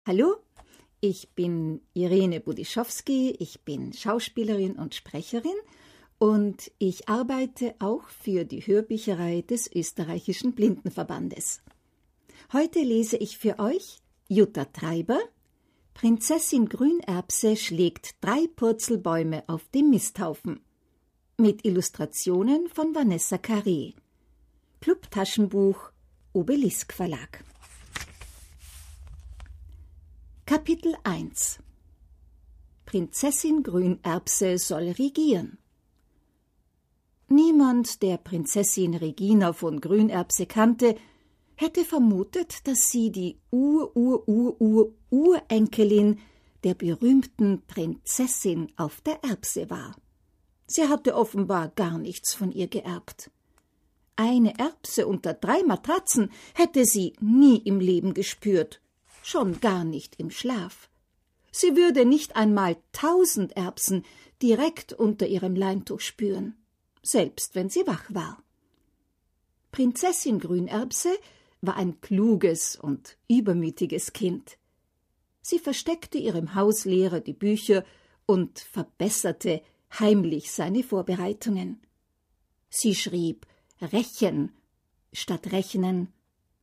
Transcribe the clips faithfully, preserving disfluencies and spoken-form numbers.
Hallo, ich bin Irene Budischowski, ich bin Schauspielerin und Sprecherin und ich arbeite auch für die Hörbücherei des Österreichischen Blindenverbandes. Heute lese ich für euch Jutta Treiber, Prinzessin Grünerbse schlägt drei Purzelbäume auf dem Misthaufen, mit Illustrationen von Vanessa Carré. Clubtaschenbuch, Obelisk Verlag. Kapitel eins. Prinzessin Grünerbse soll regieren. Niemand, der Prinzessin Regina von Grünerbse kannte, hätte vermutet, dass sie die Ur-Ur-Ur-Ur-Urenkelin der berühmten Prinzessin auf der Erbse war. Sie hatte offenbar gar nichts von ihr geerbt. Eine Erbse unter drei Matratzen hätte sie nie im Leben gespürt, schon gar nicht im Schlaf. Sie würde nicht einmal tausend Erbsen direkt unter ihrem Leintuch spüren, selbst wenn sie wach war. Prinzessin Grünerbse war ein kluges und übermütiges Kind. Sie versteckte ihrem Hauslehrer die Bücher und verbesserte heimlich seine Vorbereitungen. Sie schrieb Rechen statt Rechnen,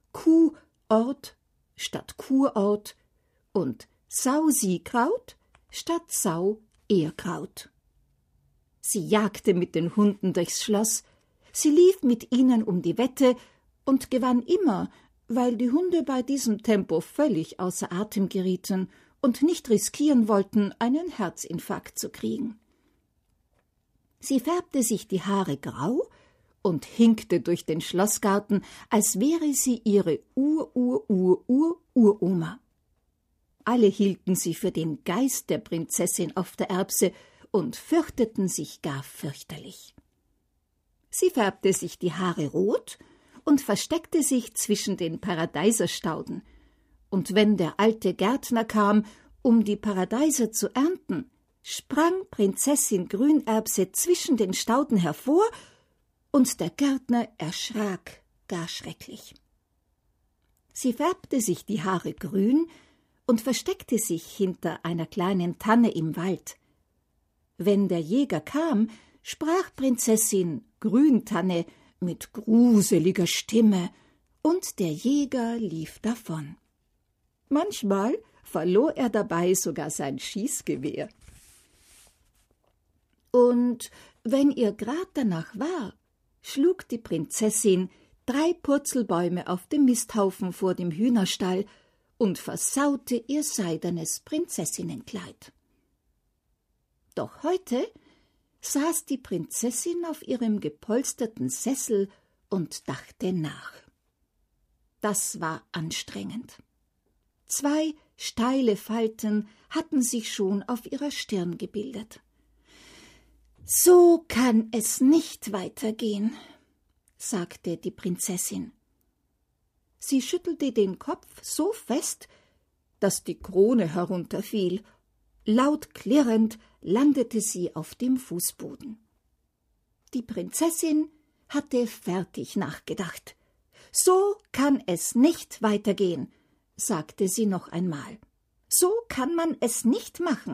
Kuhort statt Kurort und Sausikraut statt Sau-Ehrkraut. Sie jagte mit den Hunden durchs Schloss, sie lief mit ihnen um die Wette und gewann immer, weil die Hunde bei diesem Tempo völlig außer Atem gerieten und nicht riskieren wollten, einen Herzinfarkt zu kriegen. Sie färbte sich die Haare grau und hinkte durch den Schlossgarten, als wäre sie ihre Ur-Ur-Ur-Ur-Uroma. Alle hielten sie für den Geist der Prinzessin auf der Erbse und fürchteten sich gar fürchterlich. Sie färbte sich die Haare rot und versteckte sich zwischen den Paradeiserstauden, und wenn der alte Gärtner kam, um die Paradeiser zu ernten, sprang Prinzessin Grünerbse zwischen den Stauden hervor, und der Gärtner erschrak gar schrecklich. Sie färbte sich die Haare grün und versteckte sich hinter einer kleinen Tanne im Wald. Wenn der Jäger kam, sprach Prinzessin Grüntanne mit gruseliger Stimme, und der Jäger lief davon. Manchmal verlor er dabei sogar sein Schießgewehr. Und wenn ihr grad danach war, schlug die Prinzessin drei Purzelbäume auf dem Misthaufen vor dem Hühnerstall und versaute ihr seidenes Prinzessinnenkleid. Doch heute saß die Prinzessin auf ihrem gepolsterten Sessel und dachte nach. Das war anstrengend. Zwei steile Falten hatten sich schon auf ihrer Stirn gebildet. »So kann es nicht weitergehen«, sagte die Prinzessin. Sie schüttelte den Kopf so fest, dass die Krone herunterfiel. Laut klirrend landete sie auf dem Fußboden. Die Prinzessin hatte fertig nachgedacht. »So kann es nicht weitergehen«, sagte sie noch einmal. »So kann man es nicht machen.«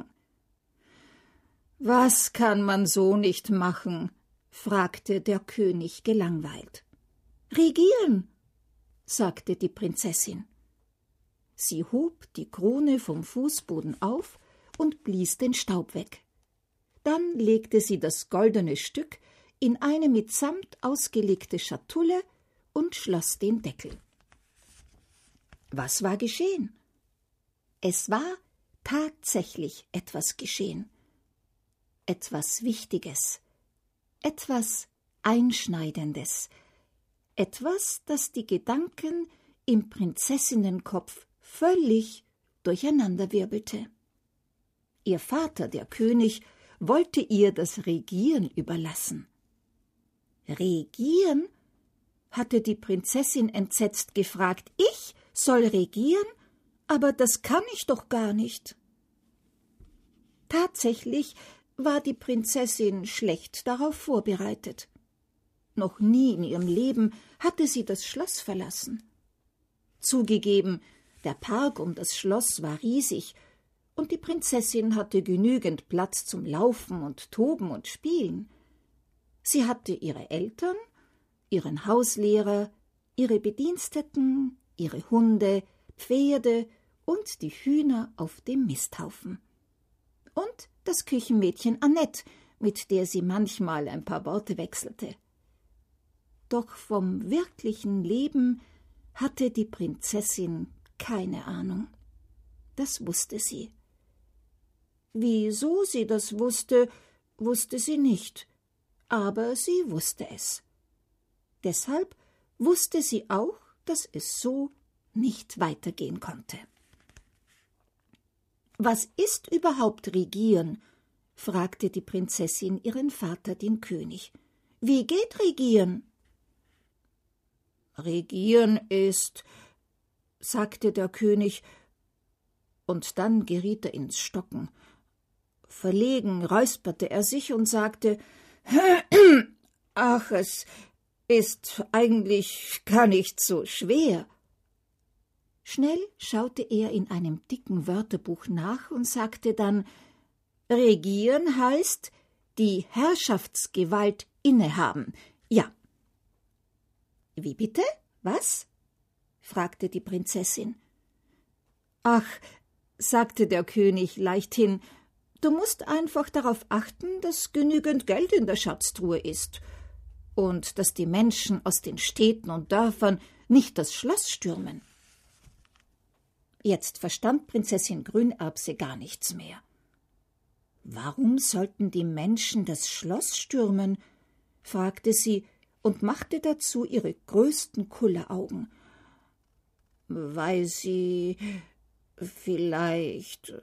»Was kann man so nicht machen?« fragte der König gelangweilt. »Regieren«, sagte die Prinzessin. Sie hob die Krone vom Fußboden auf und blies den Staub weg. Dann legte sie das goldene Stück in eine mit Samt ausgelegte Schatulle und schloss den Deckel. Was war geschehen? Es war tatsächlich etwas geschehen. Etwas Wichtiges, etwas Einschneidendes, etwas, das die Gedanken im Prinzessinnenkopf völlig durcheinanderwirbelte. Ihr Vater, der König, wollte ihr das Regieren überlassen. »Regieren?« hatte die Prinzessin entsetzt gefragt. »Ich soll regieren? Aber das kann ich doch gar nicht.« Tatsächlich war die Prinzessin schlecht darauf vorbereitet. Noch nie in ihrem Leben hatte sie das Schloss verlassen. Zugegeben, Der Park um das Schloss war riesig, und die Prinzessin hatte genügend Platz zum Laufen und Toben und Spielen. Sie hatte ihre Eltern, ihren Hauslehrer, ihre Bediensteten, ihre Hunde, Pferde und die Hühner auf dem Misthaufen. Und das Küchenmädchen Annette, mit der sie manchmal ein paar Worte wechselte. Doch vom wirklichen Leben hatte die Prinzessin keine Ahnung. Das wusste sie. Wieso sie das wusste, wusste sie nicht, aber sie wusste es. Deshalb wusste sie auch, dass es so nicht weitergehen konnte. »Was ist überhaupt Regieren?« fragte die Prinzessin ihren Vater, den König. »Wie geht Regieren?« »Regieren ist«, sagte der König, und dann geriet er ins Stocken. Verlegen räusperte er sich und sagte, »Ach, es ist eigentlich gar nicht so schwer.« Schnell schaute er in einem dicken Wörterbuch nach und sagte dann, »Regieren heißt, die Herrschaftsgewalt innehaben. Ja.« »Wie bitte? Was?« fragte die Prinzessin. »Ach«, sagte der König leichthin, »du musst einfach darauf achten, dass genügend Geld in der Schatztruhe ist und dass die Menschen aus den Städten und Dörfern nicht das Schloss stürmen.« Jetzt verstand Prinzessin Grünerbse gar nichts mehr. »Warum sollten die Menschen das Schloss stürmen?« fragte sie und machte dazu ihre größten Kulleraugen. »Weil sie vielleicht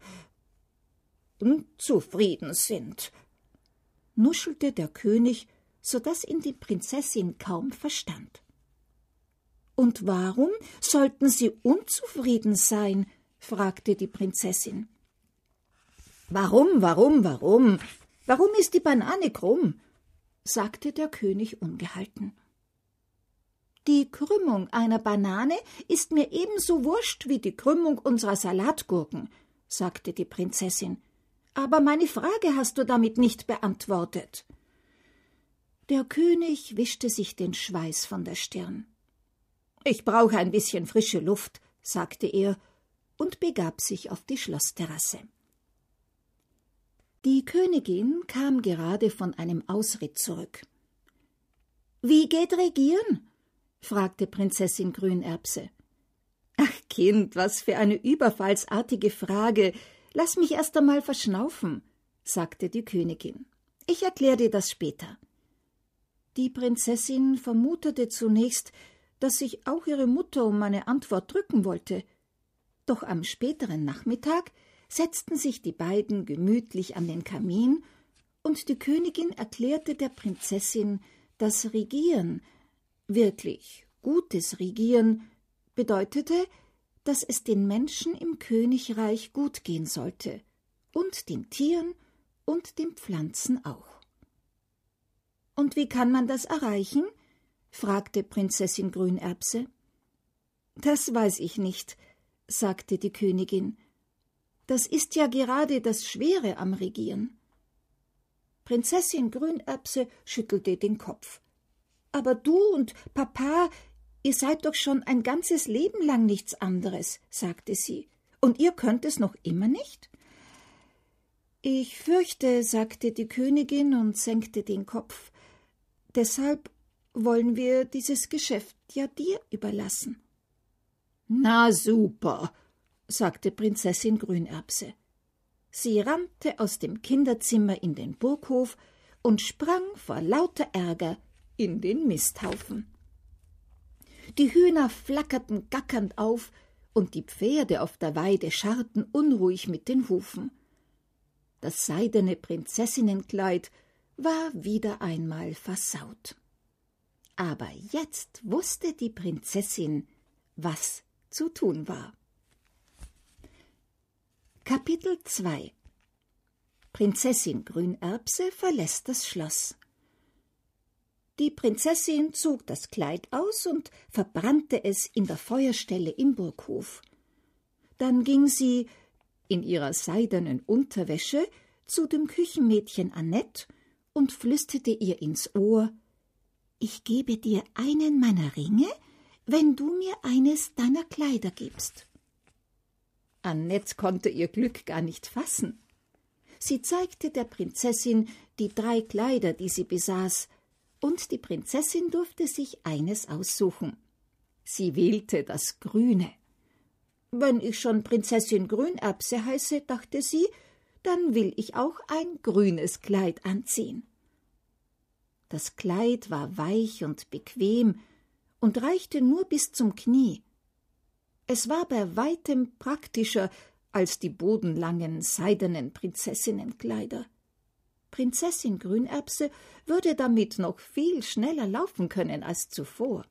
unzufrieden sind«, nuschelte der König, so daß ihn die Prinzessin kaum verstand. »Und warum sollten sie unzufrieden sein?« fragte die Prinzessin. »Warum, warum, warum? Warum ist die Banane krumm?« sagte der König ungehalten. »Die Krümmung einer Banane ist mir ebenso wurscht wie die Krümmung unserer Salatgurken«, sagte die Prinzessin. »Aber meine Frage hast du damit nicht beantwortet.« Der König wischte sich den Schweiß von der Stirn. »Ich brauche ein bisschen frische Luft«, sagte er und begab sich auf die Schlossterrasse. Die Königin kam gerade von einem Ausritt zurück. »Wie geht Regieren?« fragte Prinzessin Grünerbse. »Ach, Kind, was für eine überfallsartige Frage. Lass mich erst einmal verschnaufen«, sagte die Königin. »Ich erkläre dir das später.« Die Prinzessin vermutete zunächst, dass sich auch ihre Mutter um eine Antwort drücken wollte. Doch am späteren Nachmittag setzten sich die beiden gemütlich an den Kamin, und die Königin erklärte der Prinzessin, dass Regieren, wirklich gutes Regieren, bedeutete, dass es den Menschen im Königreich gut gehen sollte, und den Tieren und den Pflanzen auch. »Und wie kann man das erreichen?« fragte Prinzessin Grünerbse. »Das weiß ich nicht«, sagte die Königin. »Das ist ja gerade das Schwere am Regieren.« Prinzessin Grünerbse schüttelte den Kopf. »Aber du und Papa, ihr seid doch schon ein ganzes Leben lang nichts anderes«, sagte sie. »Und ihr könnt es noch immer nicht?« »Ich fürchte«, sagte die Königin und senkte den Kopf, »deshalb wollen wir dieses Geschäft ja dir überlassen.« »Na super«, sagte Prinzessin Grünerbse. Sie rannte aus dem Kinderzimmer in den Burghof und sprang vor lauter Ärger in den Misthaufen. Die Hühner flackerten gackernd auf, und die Pferde auf der Weide scharrten unruhig mit den Hufen. Das seidene Prinzessinnenkleid war wieder einmal versaut. Aber jetzt wusste die Prinzessin, was zu tun war. Kapitel zwei. Prinzessin Grünerbse verlässt das Schloss. Die Prinzessin zog das Kleid aus und verbrannte es in der Feuerstelle im Burghof. Dann ging sie in ihrer seidenen Unterwäsche zu dem Küchenmädchen Annette und flüsterte ihr ins Ohr: »Ich gebe dir einen meiner Ringe, wenn du mir eines deiner Kleider gibst.« Annette konnte ihr Glück gar nicht fassen. Sie zeigte der Prinzessin die drei Kleider, die sie besaß, und die Prinzessin durfte sich eines aussuchen. Sie wählte das Grüne. »Wenn ich schon Prinzessin Grünerbse heiße«, dachte sie, »dann will ich auch ein grünes Kleid anziehen.« Das Kleid war weich und bequem und reichte nur bis zum Knie. Es war bei weitem praktischer als die bodenlangen, seidenen Prinzessinnenkleider. Prinzessin Grünerbse würde damit noch viel schneller laufen können als zuvor.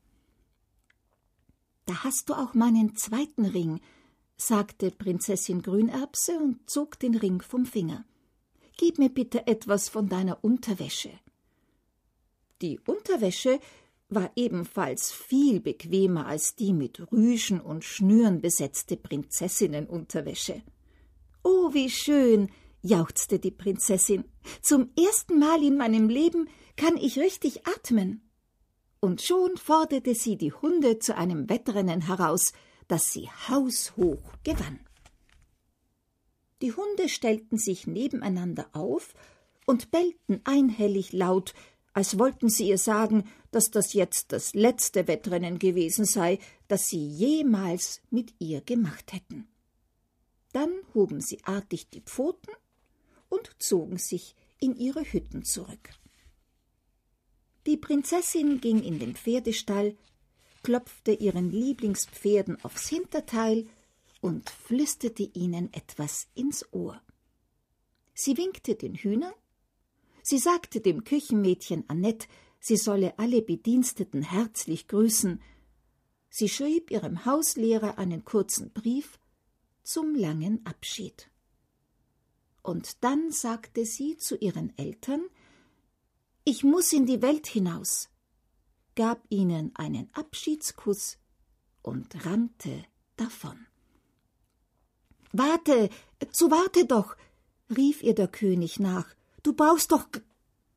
»Da hast du auch meinen zweiten Ring«, sagte Prinzessin Grünerbse und zog den Ring vom Finger. »Gib mir bitte etwas von deiner Unterwäsche.« Die Unterwäsche war ebenfalls viel bequemer als die mit Rüschen und Schnüren besetzte Prinzessinnenunterwäsche. »Oh, wie schön«, jauchzte die Prinzessin. »Zum ersten Mal in meinem Leben kann ich richtig atmen.« Und schon forderte sie die Hunde zu einem Wettrennen heraus, das sie haushoch gewann. Die Hunde stellten sich nebeneinander auf und bellten einhellig laut, als wollten sie ihr sagen, dass das jetzt das letzte Wettrennen gewesen sei, das sie jemals mit ihr gemacht hätten. Dann hoben sie artig die Pfoten und zogen sich in ihre Hütten zurück. Die Prinzessin ging in den Pferdestall, klopfte ihren Lieblingspferden aufs Hinterteil und flüsterte ihnen etwas ins Ohr. Sie winkte den Hühnern, sie sagte dem Küchenmädchen Annette, sie solle alle Bediensteten herzlich grüßen, sie schrieb ihrem Hauslehrer einen kurzen Brief zum langen Abschied. Und dann sagte sie zu ihren Eltern: »Ich muß in die Welt hinaus«, gab ihnen einen Abschiedskuss und rannte davon. »Warte, zu warte doch«, rief ihr der König nach, »du brauchst doch G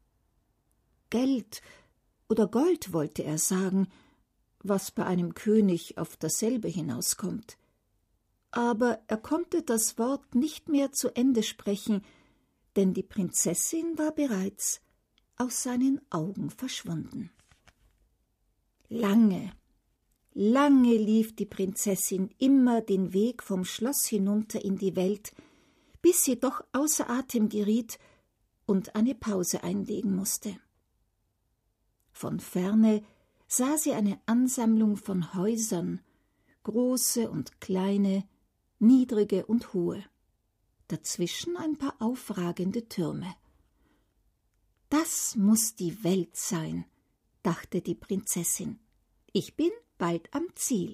Geld oder Gold«, wollte er sagen, was bei einem König auf dasselbe hinauskommt. Aber er konnte das Wort nicht mehr zu Ende sprechen, denn die Prinzessin war bereits aus seinen Augen verschwunden. Lange, lange lief die Prinzessin immer den Weg vom Schloss hinunter in die Welt, bis sie doch außer Atem geriet und eine Pause einlegen musste. Von ferne sah sie eine Ansammlung von Häusern, große und kleine, niedrige und hohe, dazwischen ein paar aufragende Türme. »Das muß die Welt sein«, dachte die Prinzessin. »Ich bin bald am Ziel.«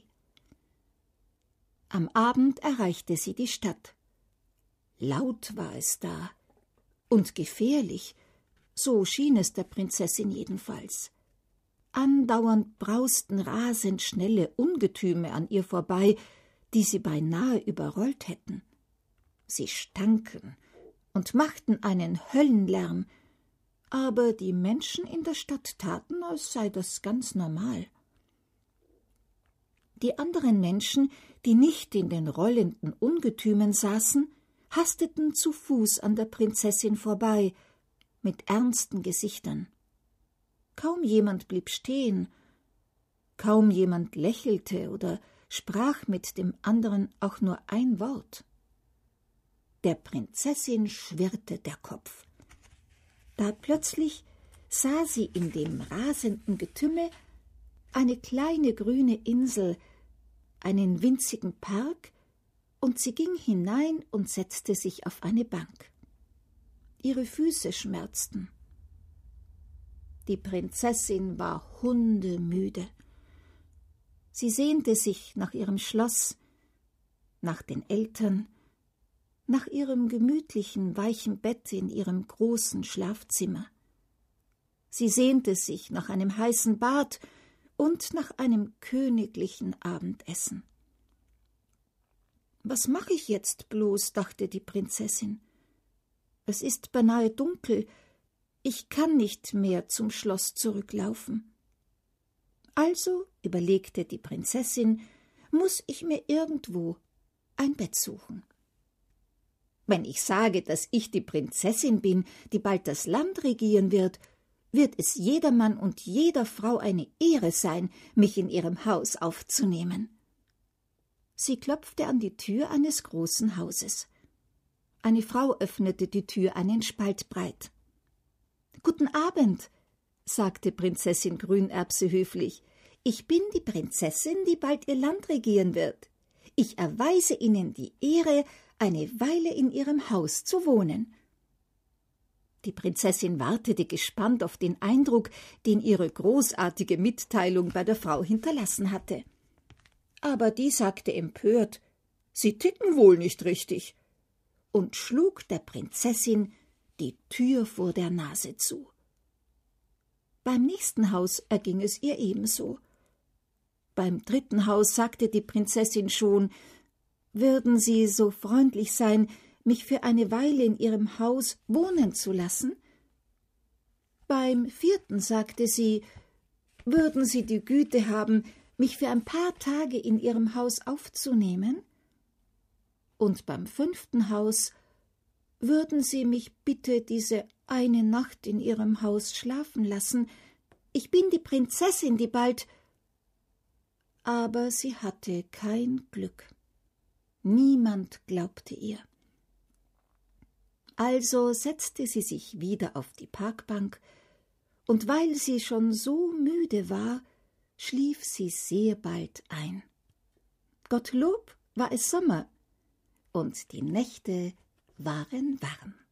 Am Abend erreichte sie die Stadt. Laut war es da und gefährlich, so schien es der Prinzessin jedenfalls. Andauernd brausten rasend schnelle Ungetüme an ihr vorbei, die sie beinahe überrollt hätten. Sie stanken und machten einen Höllenlärm, aber die Menschen in der Stadt taten, als sei das ganz normal. Die anderen Menschen, die nicht in den rollenden Ungetümen saßen, hasteten zu Fuß an der Prinzessin vorbei, mit ernsten Gesichtern. Kaum jemand blieb stehen, kaum jemand lächelte oder sprach mit dem anderen auch nur ein Wort. Der Prinzessin schwirrte der Kopf. Da plötzlich sah sie in dem rasenden Getümme eine kleine grüne Insel, einen winzigen Park, und sie ging hinein und setzte sich auf eine Bank. Ihre Füße schmerzten. Die Prinzessin war hundemüde. Sie sehnte sich nach ihrem Schloss, nach den Eltern, nach ihrem gemütlichen, weichen Bett in ihrem großen Schlafzimmer. Sie sehnte sich nach einem heißen Bad und nach einem königlichen Abendessen. »Was mache ich jetzt bloß?« dachte die Prinzessin. »Es ist beinahe dunkel, ich kann nicht mehr zum Schloss zurücklaufen.« Also, überlegte die Prinzessin, »muß ich mir irgendwo ein Bett suchen. Wenn ich sage, dass ich die Prinzessin bin, die bald das Land regieren wird, wird es jedermann und jeder Frau eine Ehre sein, mich in ihrem Haus aufzunehmen.« Sie klopfte an die Tür eines großen Hauses. Eine Frau öffnete die Tür einen Spalt breit. »Guten Abend«, sagte Prinzessin Grünerbse höflich. »Ich bin die Prinzessin, die bald ihr Land regieren wird. Ich erweise Ihnen die Ehre, eine Weile in Ihrem Haus zu wohnen.« Die Prinzessin wartete gespannt auf den Eindruck, den ihre großartige Mitteilung bei der Frau hinterlassen hatte. Aber die sagte empört, »Sie ticken wohl nicht richtig«, und schlug der Prinzessin die Tür vor der Nase zu. Beim nächsten Haus erging es ihr ebenso. Beim dritten Haus sagte die Prinzessin schon, »Würden Sie so freundlich sein, mich für eine Weile in Ihrem Haus wohnen zu lassen?« Beim vierten sagte sie, »Würden Sie die Güte haben, mich für ein paar Tage in Ihrem Haus aufzunehmen?« Und beim fünften Haus, »Würden Sie mich bitte diese eine Nacht in Ihrem Haus schlafen lassen? Ich bin die Prinzessin, die bald…« Aber sie hatte kein Glück. Niemand glaubte ihr. Also setzte sie sich wieder auf die Parkbank, und weil sie schon so müde war, schlief sie sehr bald ein. Gottlob war es Sommer, und die Nächte waren warm.